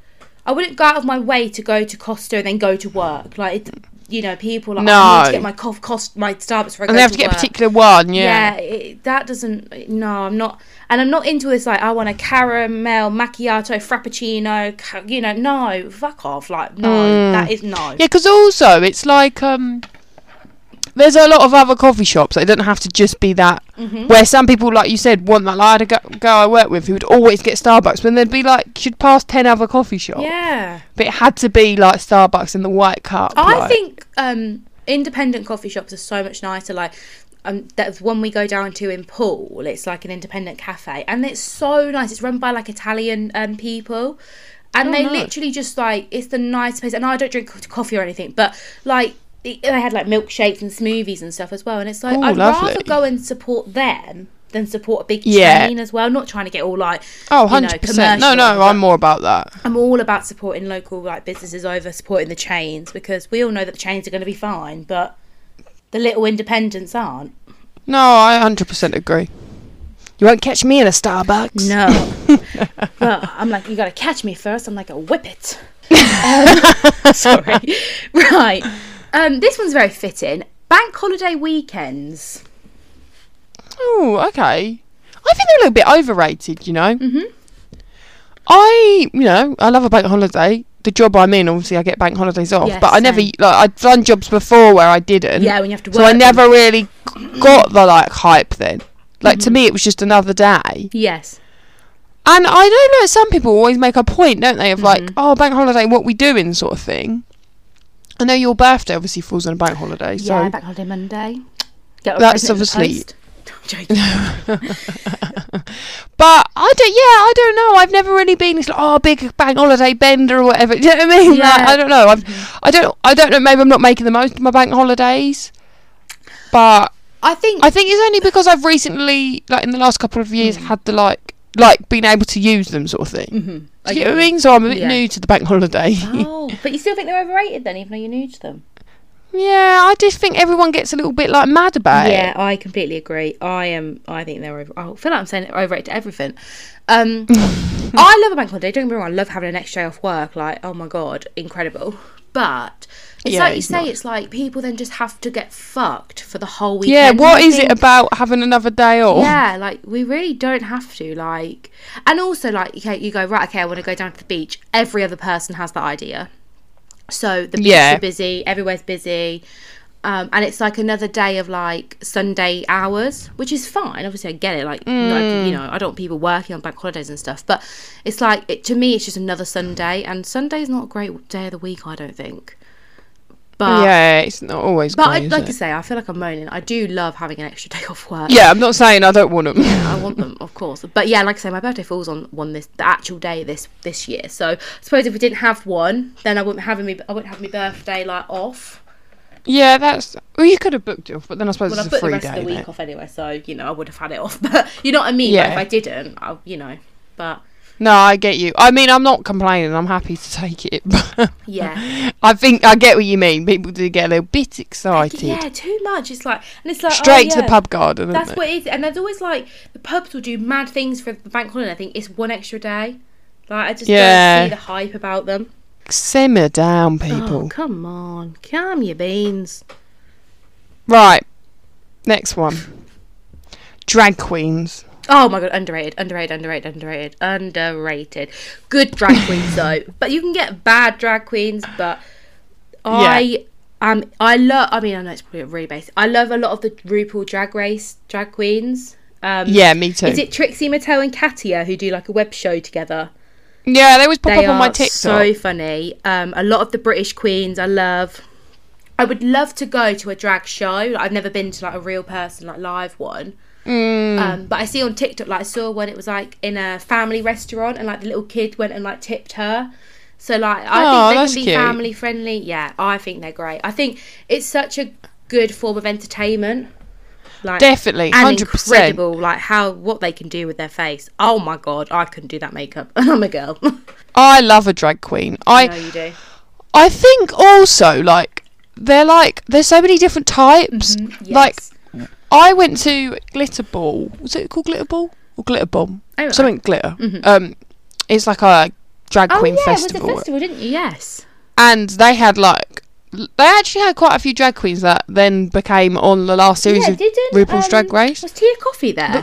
go out of my way to go to Costa and then go to work. Like, people like, I need to get my my Starbucks for I go to work. And they have to get a particular one, Yeah, that doesn't... No, I'm not... And I'm not into this, like, I want a caramel, macchiato, frappuccino, no, fuck off. Like, no, that is no. Yeah, because also, it's like, there's a lot of other coffee shops. It doesn't have to just be that. Where some people, like you said, want that. Like, I had a girl I worked with who would always get Starbucks, when they'd be like, she'd pass 10 other coffee shops. Yeah. But it had to be, like, Starbucks in the white cup. I think independent coffee shops are so much nicer. Like, that's one we go down to in Poole. It's like an independent cafe, and it's so nice. It's run by like Italian people, and they literally just like, it's the nicest place. And I don't drink coffee or anything, but like they had like milkshakes and smoothies and stuff as well. And it's like, I'd rather go and support them than support a big chain as well. Not trying to get all like 100%. No, I'm more about that. I'm all about supporting local like businesses over supporting the chains, because we all know that the chains are going to be fine, but the little independents aren't. No, I 100% agree. You won't catch me in a Starbucks. No. Well, I'm like, you got to catch me first. I'm like a whippet. Sorry. Right. This one's very fitting. Bank holiday weekends. Oh, okay. I think they're a little bit overrated, you know. I love a bank holiday. The job I'm in, obviously, I get bank holidays off. But I never, I've done jobs before where I didn't. Yeah, when you have to work. So I never really got the, hype then. To me, it was just another day. Yes. And I don't know, some people always make a point, don't they, of bank holiday, what we doing sort of thing. I know your birthday obviously falls on a bank holiday. Yeah, bank holiday Monday. That's obviously... I'm joking. But I don't know. I've never really been this big bank holiday bender or whatever. Do you know what I mean? Yeah. I don't know. I don't know. Maybe I'm not making the most of my bank holidays. But I think it's only because I've recently, in the last couple of years, had the been able to use them sort of thing. Do you know what I mean? So I'm a bit new to the bank holiday. Oh, but you still think they're overrated then, even though you're new to them? Yeah, I just think everyone gets a little bit mad about it. Yeah, I completely agree. I think they're over. I feel like I'm saying they're overrated to everything. I love a bank holiday. Don't get me wrong. I love having an extra day off work. Oh my god, incredible. But it's like you say, it's like people then just have to get fucked for the whole weekend. Yeah, what is it about having another day off? Yeah, we really don't have to. And also, okay, you go, right, okay, I want to go down to the beach. Every other person has that idea. So the beaches are busy, everywhere's busy. And it's another day of Sunday hours, which is fine. Obviously, I get it. I don't want people working on bank holidays and stuff. But it's to me, it's just another Sunday. And Sunday's not a great day of the week, I don't think. But yeah, it's not always great, like I say, I feel like I'm moaning. I do love having an extra day off work. Yeah, I'm not saying I don't want them. Yeah, I want them, of course. But yeah, like I say, my birthday falls on the actual day this year. So I suppose if we didn't have one, then I wouldn't have my birthday off. Yeah, you could have booked it off, but then I suppose it's a free day. Well, I booked the rest of the week off anyway, so I would have had it off. But you know what I mean? Yeah. If I didn't, but. No, I get you. I mean, I'm not complaining. I'm happy to take it. Yeah. I think I get what you mean. People do get a little bit excited. Yeah, too much. It's straight to the pub garden. That's what it is. And there's always the pubs will do mad things for the bank holiday. I think it's one extra day. I just don't see the hype about them. Simmer down, people. Oh, come on. Calm your beans. Right. Next one. Drag queens. Oh my god, underrated. Good drag queens though. But you can get bad drag queens, but I know it's probably really basic. I love a lot of the RuPaul Drag Race drag queens. Yeah, me too. Is it Trixie Mattel and Katia who do a web show together? Yeah, they always pop up on my TikTok. So funny. A lot of the British queens I love. I would love to go to a drag show. I've never been to a real person live one. But I see on TikTok, I saw when it was in a family restaurant and the little kid went and tipped her. So I think they can be cute. family friendly. Yeah, I think they're great. I think it's such a good form of entertainment. Definitely, 100%. Incredible, what they can do with their face. Oh my god, I couldn't do that makeup, and I'm a girl. I love a drag queen. I know you do. I think also there's so many different types. Yes. I went to Glitter Ball. Was it called Glitter Ball or Glitter Bomb? Oh, right. Something glitter. It's a drag queen festival. Oh yeah, it was a festival, didn't you? Yes. And they had they actually had quite a few drag queens that then became on the last series of RuPaul's Drag Race. Was Tia Coffee there?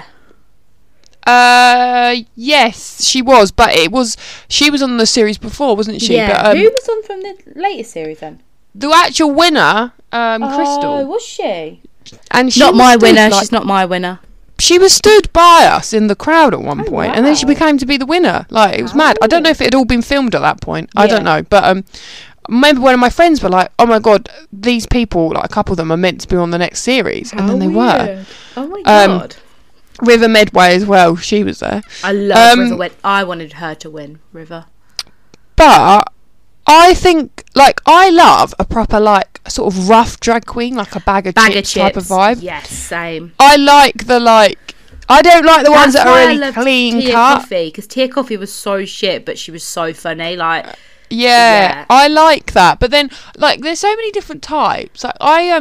Yes, she was, but she was on the series before, wasn't she? Yeah. But, who was on from the latest series then? The actual winner, Crystal. Oh, was she? And she not my winner. She's not my winner. She was stood by us in the crowd at one point, and then she became to be the winner. It was mad. I don't know if it had all been filmed at that point. I don't know, but I remember one of my friends were like, "Oh my god, these people, a couple of them, are meant to be on the next series," and then they were. Oh my god. River Medway as well. She was there. I love River. I wanted her to win, River. But I think, I love a proper, sort of rough drag queen, a bag of chips type of vibe. Yes, same. I like the, I don't like the ones that are really clean Tia cut. Coffee, because Tia Coffee was so shit, but she was so funny. Like, yeah, I like that. But then, like, there's so many different types. Like,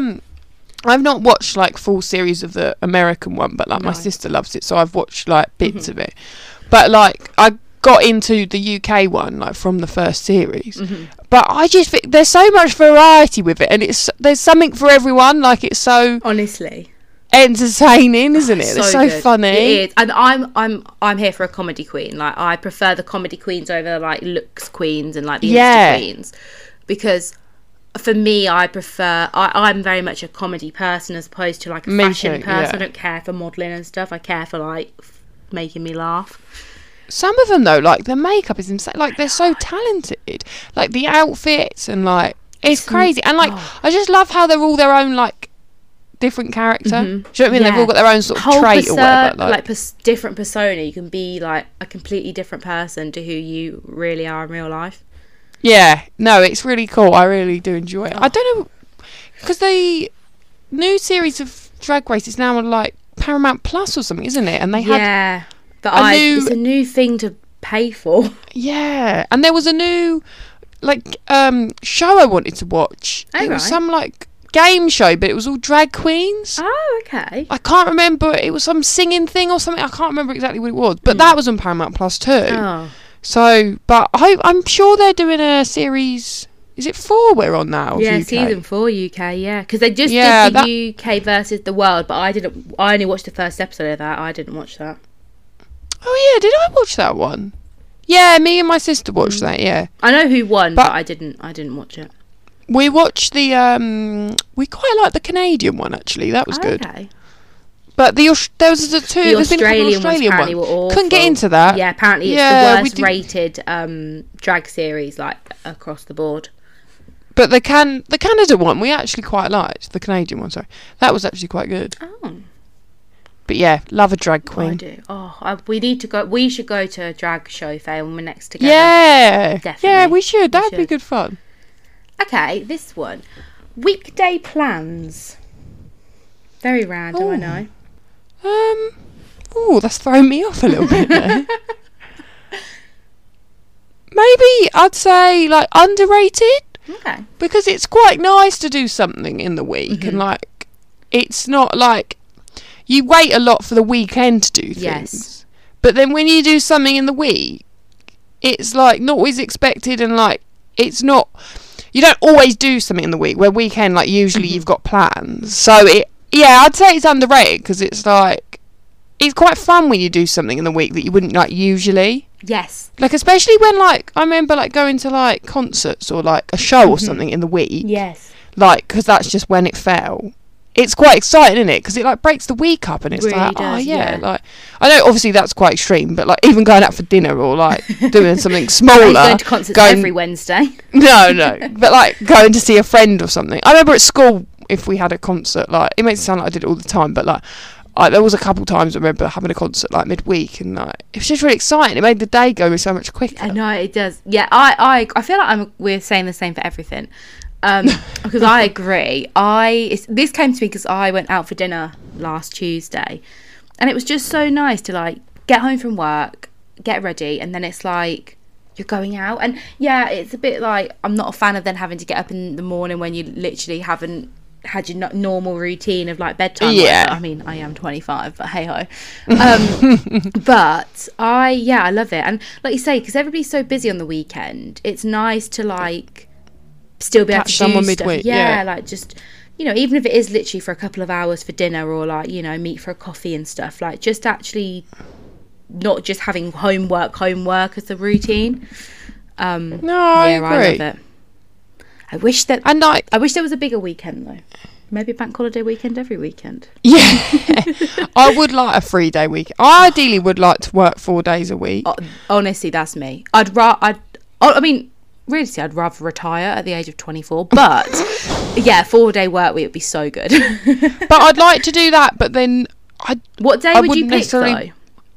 I've not watched like full series of the American one, but like my sister loves it, so I've watched like bits of it. But like, I got into the UK one like from the first series. But I just think there's so much variety with it, and there's something for everyone. Like, it's so honestly entertaining, isn't it? It's so funny. It is, and I'm here for a comedy queen. Like, I prefer the comedy queens over like looks queens and like the Insta queens, because for me, I prefer. I'm very much a comedy person as opposed to like a fashion person. I don't care for modelling and stuff. I care for like making me laugh. Some of them though, like the makeup is insane. Like, they're so talented. Like the outfits and like it's crazy. And like I just love how they're all their own like different character. Do you know what I mean? They've all got their own sort of trait or whatever. Like different persona. You can be like a completely different person to who you really are in real life. Yeah, no, it's really cool. I really do enjoy it. I don't know, because the new series of Drag Race is now on like Paramount Plus or something, isn't it? And they had it's a new thing to pay for. Yeah, and there was a new like show I wanted to watch. It was some like game show, but it was all drag queens. Oh, okay. I can't remember. It was some singing thing or something. I can't remember exactly what it was, but that was on Paramount Plus too. Oh. So, but I'm sure they're doing a series. Is it 4 we're on now? Yeah, UK? season 4 UK. Yeah, because they just did the UK versus the world, but I only watched the first episode of that. I didn't watch that. Oh yeah, did I watch that one? Yeah, me and my sister watched that. Yeah, I know who won, but I didn't watch it. We watched the we quite liked the Canadian one actually. That was good. Okay. But there was there's been a Australian one. Were awful. Couldn't get into that. Yeah, apparently it's the worst rated drag series like across the board. But the Canada one we actually quite liked. The Canadian one, sorry, that was actually quite good. Oh. But yeah, love a drag queen. I do. We need to go. We should go to a drag show fair when we're next together. Yeah, definitely. Yeah, we should. That'd be good fun. Okay, this one, weekday plans. Very random, I know. Oh, that's thrown me off a little bit there. Maybe I'd say like underrated. Okay. Because it's quite nice to do something in the week, and like it's not like you wait a lot for the weekend to do things. Yes. But then when you do something in the week, it's like not always expected, and like it's not. You don't always do something in the week. Where weekend, like usually you've got plans. So I'd say it's underrated because it's like it's quite fun when you do something in the week that you wouldn't like usually. Yes. Like especially when like I remember like going to like concerts or like a show or something in the week. Yes. Like because that's just when it fell. It's quite exciting, isn't it? Because it like breaks the week up, and it's really like, does, oh yeah, like I know obviously that's quite extreme, but like even going out for dinner or like doing something smaller. Going to concerts every Wednesday. No, but like going to see a friend or something. I remember at school if we had a concert, like it makes it sound like I did it all the time, but like there was a couple times I remember having a concert like midweek, and like it was just really exciting. It made the day go so much quicker. I know it does. Yeah, I feel like we're saying the same for everything. Because I agree. This came to me because I went out for dinner last Tuesday, and it was just so nice to like get home from work, get ready, and then it's like you're going out. And yeah, it's a bit like I'm not a fan of then having to get up in the morning when you literally haven't had your normal routine of like bedtime. Yeah. I mean, I am 25, but hey ho. But I love it. And like you say, because everybody's so busy on the weekend, it's nice to like still be able to do someone stuff. midweek. Yeah, like just, you know, even if it is literally for a couple of hours for dinner or like, you know, meet for a coffee and stuff, like just actually not just having homework as the routine. No, I agree. I love it. I wish there was a bigger weekend though. Maybe a bank holiday weekend every weekend. Yeah. I would like a 3-day week. I ideally would like to work 4 days a week. Honestly, that's me. I'd rather retire at the age of 24, but yeah, 4-day work week would be so good. But I'd like to do that, but then what day would you pick though?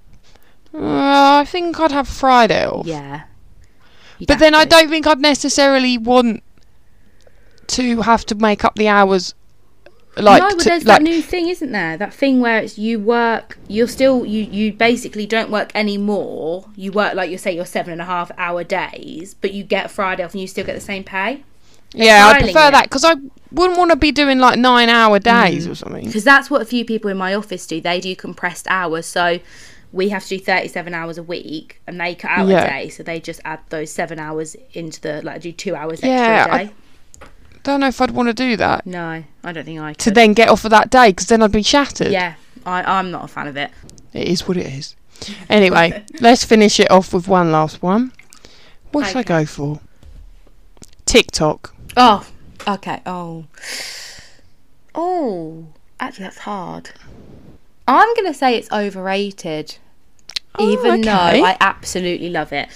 I think I'd have Friday off. Yeah. But then I don't think I'd necessarily want to have to make up the hours like no, but there's that new thing, isn't there? That thing where it's you basically don't work anymore. You work, like you say, your 7.5 hour days, but you get Friday off and you still get the same pay. Yeah, I prefer that, because I wouldn't want to be doing like 9-hour days or something. Because that's what a few people in my office do. They do compressed hours, so we have to do 37 hours a week, and they cut out a day, so they just add those 7 hours into the, like, do 2 hours extra a day. I don't know if I'd want to do that. No, I don't think I could. To then get off of that day, because then I'd be shattered. Yeah, I'm not a fan of it. It is what it is. Anyway, let's finish it off with one last one. What should I go for? TikTok. Oh, okay. Oh, actually, that's hard. I'm going to say it's overrated, even though I absolutely love it.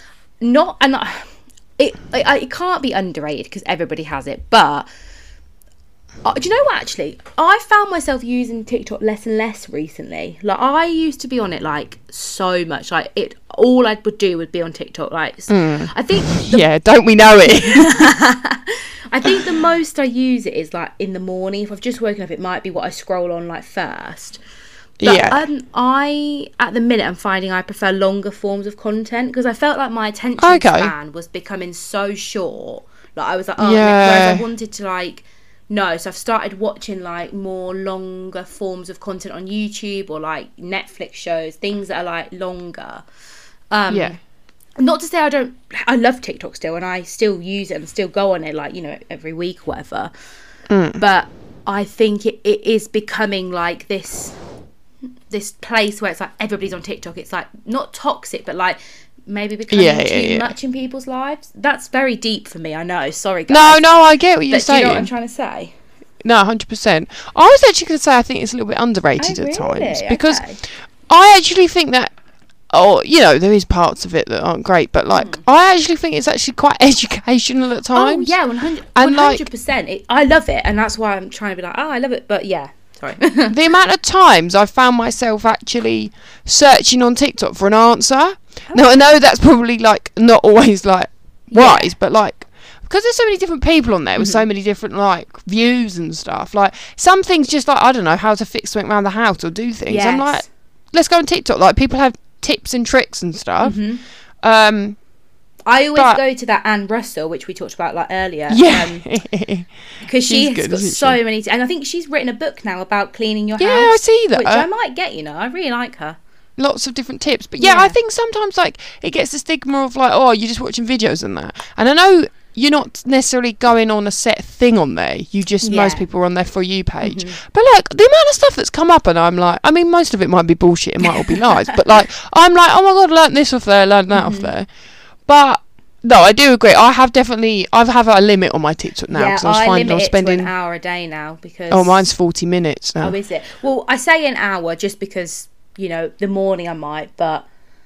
It can't be underrated because everybody has it, but do you know what, actually, I found myself using TikTok less and less recently. Like, I used to be on it like so much, like all I would do would be on TikTok. Like, I think don't we know it? I think the most I use it is like in the morning. If I've just woken up, it might be what I scroll on like first. But I, at the minute, I'm finding I prefer longer forms of content, because I felt like my attention span was becoming so short. Like, I was like, whereas I wanted to, like, no. So I've started watching, like, more longer forms of content on YouTube, or, like, Netflix shows, things that are, like, longer. Not to say I love TikTok still, and I still use it and still go on it, like, you know, every week or whatever. But I think it is becoming, like, this place where it's like everybody's on TikTok. It's like not toxic, but like maybe becoming too much in people's lives. That's very deep for me, I know. Sorry, guys. No, I get what you're saying. Do you know what I'm trying to say? No, 100%. I was actually going to say I think it's a little bit underrated at times, because I actually think that, there is parts of it that aren't great, but like I actually think it's actually quite educational at times. Oh yeah, 100%. I love it, and that's why I'm trying to be like, I love it, but yeah. The amount of times I found myself actually searching on TikTok for an answer. Now, I know that's probably like not always like wise, but like, because there's so many different people on there with so many different like views and stuff, like some things just like, I don't know how to fix something around the house or do things. I'm like, let's go on TikTok. Like, people have tips and tricks and stuff. I always go to that Anne Russell, which we talked about like earlier. Because she's got so many, and I think she's written a book now about cleaning your house. Yeah, I see that. Which I might get, I really like her. Lots of different tips. But I think sometimes like it gets the stigma of like, oh, you're just watching videos and that. And I know you're not necessarily going on a set thing on there. You just, most people are on their For You page. But like, the amount of stuff that's come up, and I'm like, I mean, most of it might be bullshit, it might all be lies. But like, I'm like, oh my God, I learned this off there, learned that off there. But no, I do agree. I have a limit on my TikTok now, because I was finding I'm spending an hour a day now, because mine's 40 minutes now. Oh, is it? Well, I say an hour just because the morning I might, but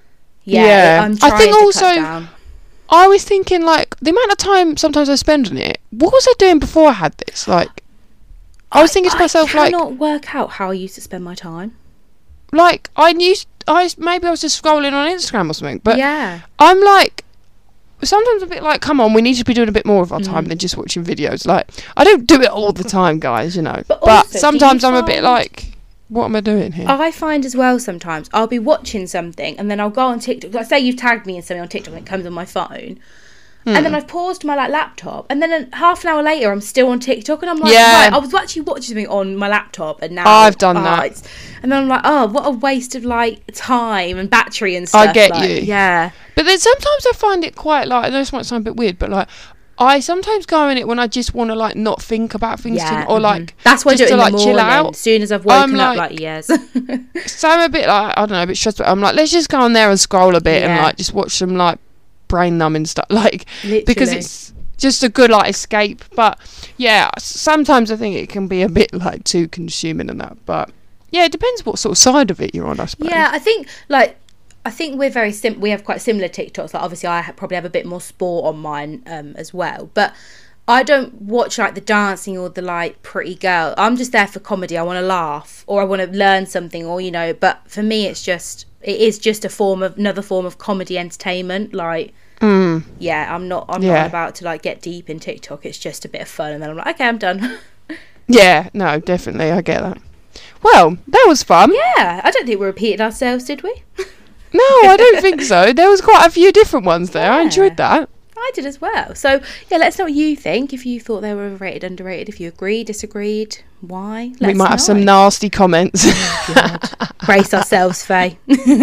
I'm trying to cut down. I was thinking like the amount of time sometimes I spend on it. What was I doing before I had this? Like, I was thinking to myself, like, I cannot work out how I used to spend my time. Like, maybe I was just scrolling on Instagram or something, but I'm like, sometimes a bit like, come on, we need to be doing a bit more of our time than just watching videos. Like, I don't do it all the time, guys, But also, sometimes I'm a bit like, what am I doing here? I find as well, sometimes I'll be watching something and then I'll go on TikTok. Like, say you've tagged me in something on TikTok and it comes on my phone. And then I've paused my laptop, and then half an hour later I'm still on TikTok, and I'm like, right, I was actually watching something on my laptop, and now I've done that. And then I'm like, oh, what a waste of like time and battery and stuff. I get you. Yeah. But then sometimes I find it quite like, I know this might sound a bit weird, but like, I sometimes go in it when I just want to like not think about things or like, that's why I do it in the morning, chill out. As soon as I've woken up, like yes. So I'm a bit like, I don't know, a bit stressed, but I'm like, let's just go on there and scroll a bit and like just watch some like brain numbing stuff, like, because it's just a good like escape. But sometimes I think it can be a bit like too consuming and that, but it depends what sort of side of it you're on, I suppose. I think we're very we have quite similar TikToks. Like, obviously I probably have a bit more sport on mine as well, but I don't watch like the dancing or the like pretty girl. I'm just there for comedy. I want to laugh, or I want to learn something, or but for me it is just another form of comedy entertainment. Like, I'm not about to like get deep in TikTok. It's just a bit of fun, and then I'm like, okay, I'm done. Yeah, no, definitely, I get that. Well, that was fun. Yeah, I don't think we repeated ourselves, did we? No, I don't think so. There was quite a few different ones there. I enjoyed that. I did as well. So, yeah, let us know what you think. If you thought they were overrated, underrated. If you agreed, disagreed, why? We might have some nasty comments. Oh, brace ourselves, Faye.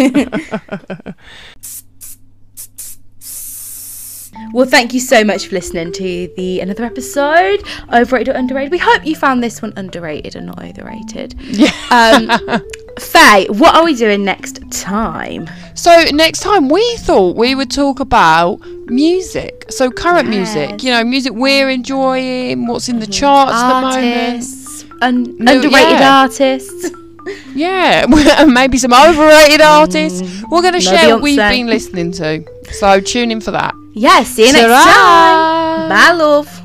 Well, thank you so much for listening to another episode, Overrated or Underrated. We hope you found this one underrated and not overrated. Yeah. Faye, what are we doing next time? So next time we thought we would talk about music. So current music, music we're enjoying, what's in the charts at the moment. Underrated artists. Yeah, maybe some overrated artists. We're going to share what we've been listening to. So tune in for that. Yeah, see you next time. Bye, love.